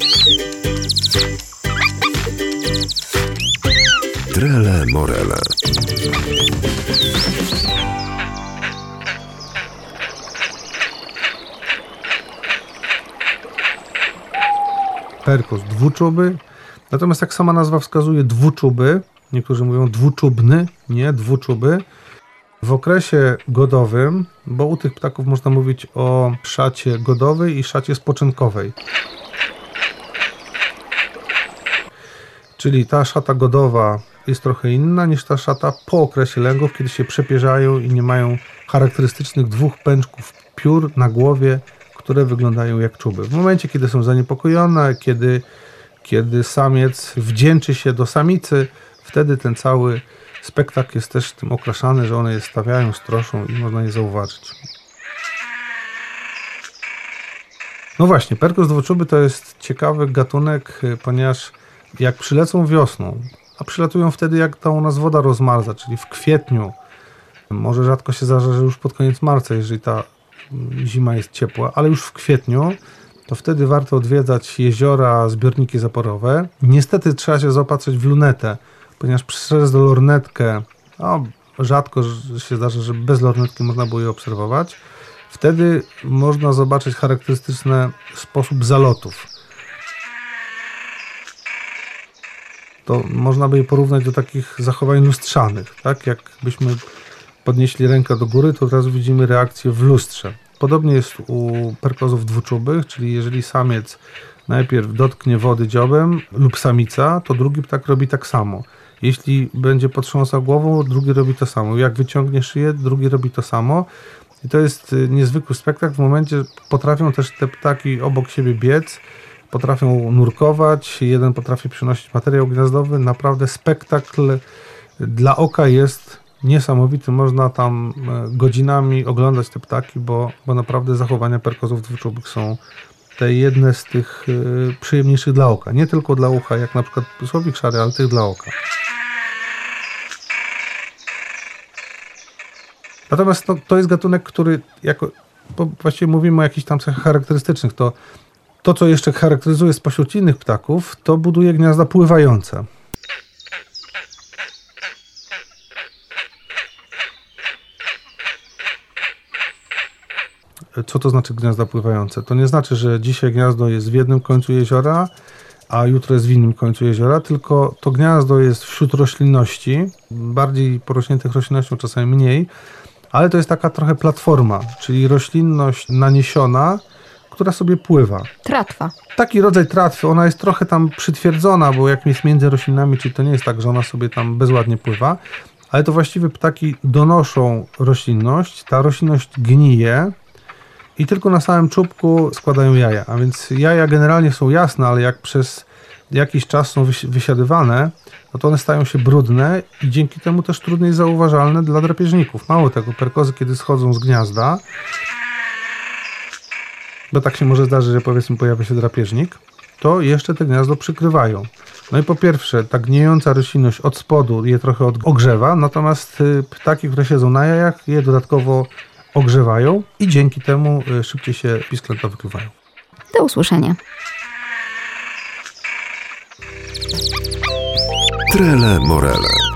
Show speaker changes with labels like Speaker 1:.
Speaker 1: Trele Morele.
Speaker 2: Perkos dwuczuby, natomiast jak sama nazwa wskazuje, dwuczuby, niektórzy mówią dwuczubny, nie, dwuczuby. W okresie godowym, bo u tych ptaków można mówić o szacie godowej i szacie spoczynkowej. Czyli ta szata godowa jest trochę inna niż ta szata po okresie lęgów, kiedy się przepierzają i nie mają charakterystycznych dwóch pęczków piór na głowie, które wyglądają jak czuby. W momencie, kiedy są zaniepokojone, kiedy samiec wdzięczy się do samicy, wtedy ten cały spektakl jest też tym okraszany, że one je stawiają, stroszą i można je zauważyć. No właśnie, perkos dwuczuby to jest ciekawy gatunek, ponieważ jak przylecą wiosną, a przylatują wtedy, jak ta u nas woda rozmarza, czyli w kwietniu, może rzadko się zdarza, że już pod koniec marca, jeżeli ta zima jest ciepła, ale już w kwietniu, to wtedy warto odwiedzać jeziora, zbiorniki zaporowe. Niestety trzeba się zaopatrzyć w lunetę, ponieważ przez lornetkę, rzadko się zdarza, że bez lornetki można było je obserwować. Wtedy można zobaczyć charakterystyczny sposób zalotów. To można by je porównać do takich zachowań lustrzanych, tak? Jakbyśmy podnieśli rękę do góry, to od razu widzimy reakcję w lustrze. Podobnie jest u perkozów dwuczubych, czyli jeżeli samiec najpierw dotknie wody dziobem lub samica, to drugi ptak robi tak samo. Jeśli będzie potrząsał głową, drugi robi to samo. Jak wyciągnie szyję, drugi robi to samo. I to jest niezwykły spektakl. W momencie potrafią też te ptaki obok siebie biec, potrafią nurkować, jeden potrafi przynosić materiał gniazdowy. Naprawdę spektakl dla oka jest niesamowity. Można tam godzinami oglądać te ptaki, bo naprawdę zachowania perkozów dwuczubych są te jedne z tych przyjemniejszych dla oka. Nie tylko dla ucha, jak na przykład słowik szary, ale tych dla oka. Natomiast to jest gatunek, który bo właściwie mówimy o jakichś tam cechach charakterystycznych. To, co jeszcze charakteryzuje spośród innych ptaków, to buduje gniazda pływające. Co to znaczy gniazda pływające? To nie znaczy, że dzisiaj gniazdo jest w jednym końcu jeziora, a jutro jest w innym końcu jeziora, tylko to gniazdo jest wśród roślinności, bardziej porośniętych roślinnością, czasami mniej, ale to jest taka trochę platforma, czyli roślinność naniesiona, która sobie pływa.
Speaker 3: Tratwa.
Speaker 2: Taki rodzaj tratwy, ona jest trochę tam przytwierdzona, bo jak jest między roślinami, czyli to nie jest tak, że ona sobie tam bezładnie pływa, ale to właściwie ptaki donoszą roślinność, ta roślinność gnije i tylko na samym czubku składają jaja. A więc jaja generalnie są jasne, ale jak przez jakiś czas są wysiadywane, no to one stają się brudne i dzięki temu też trudniej zauważalne dla drapieżników. Mało tego, perkozy, kiedy schodzą z gniazda, bo tak się może zdarzyć, że powiedzmy pojawia się drapieżnik, to jeszcze te gniazdo przykrywają. No i po pierwsze, ta gnijąca roślinność od spodu je trochę ogrzewa, natomiast ptaki, które siedzą na jajach, je dodatkowo ogrzewają i dzięki temu szybciej się pisklęta wykluwają.
Speaker 3: Do usłyszenia.
Speaker 1: Trele Morele.